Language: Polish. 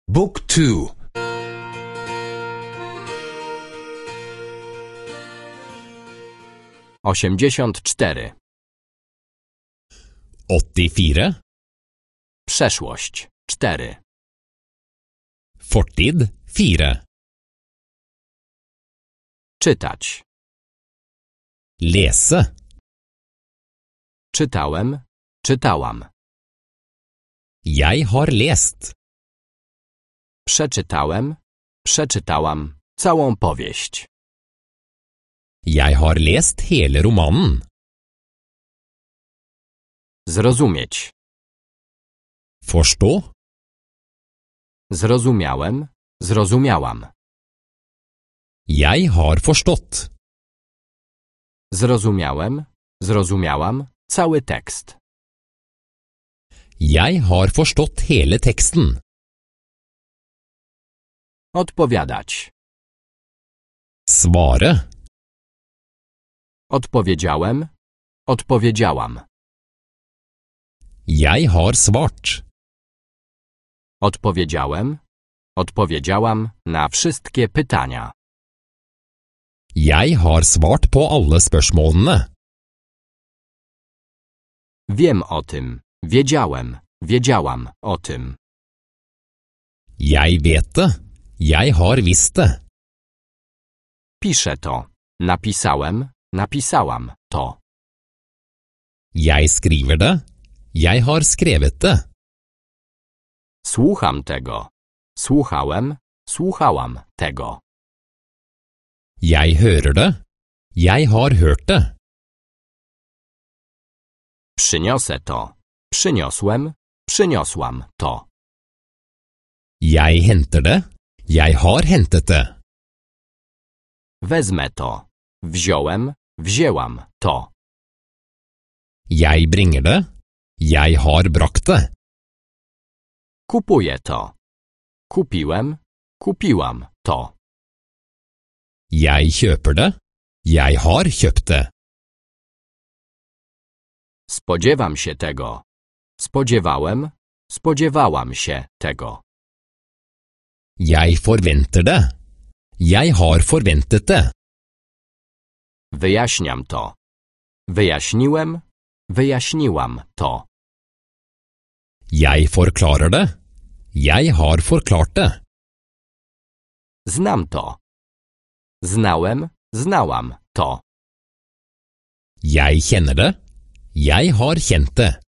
Book 2. 84. 84. Przeszłość 4. Fortid 4. Czytać. Lese. Czytałem, czytałam. Jeg har lest. Przeczytałem, przeczytałam całą powieść. Jeg har lest hele romanen. Zrozumieć. Forstå. Zrozumiałem, zrozumiałam. Jeg har forstått. Zrozumiałem, zrozumiałam cały tekst. Jeg har forstått hele teksten. Odpowiadać. Svare. Odpowiedziałem, odpowiedziałam. Jeg har svart. Odpowiedziałem, odpowiedziałam na wszystkie pytania. Jeg har svart på alle spørsmålene. Wiem o tym, wiedziałem, wiedziałam o tym. Jeg vet det. Jeg har visst det. Piszę to, napisałem, napisałam to. Jeg skriver det. Jeg har skrevet det. Słucham tego, słuchałem, słuchałam tego. Jeg hører det. Jeg har hørt det. Przyniosę to, przyniosłem, przyniosłam to. Jeg henter det. Jeg har hentet det. Wezmę to, wziąłem, wzięłam to. Jeg bringer det. Jeg har brakt det. Kupuję to. Kupiłem, kupiłam to. Jeg kjøper det. Jeg har kjøpt det. Spodziewam się tego. Spodziewałem, spodziewałam się tego. Jeg forventer det. Jeg har forventet det. Wyjaśniam to. Wyjaśniłem, wyjaśniłam to. Jeg forklarer det. Jeg har forklart det. Znam to. Znałem, znałam to. Jeg kjenner det. Jeg har kjent det.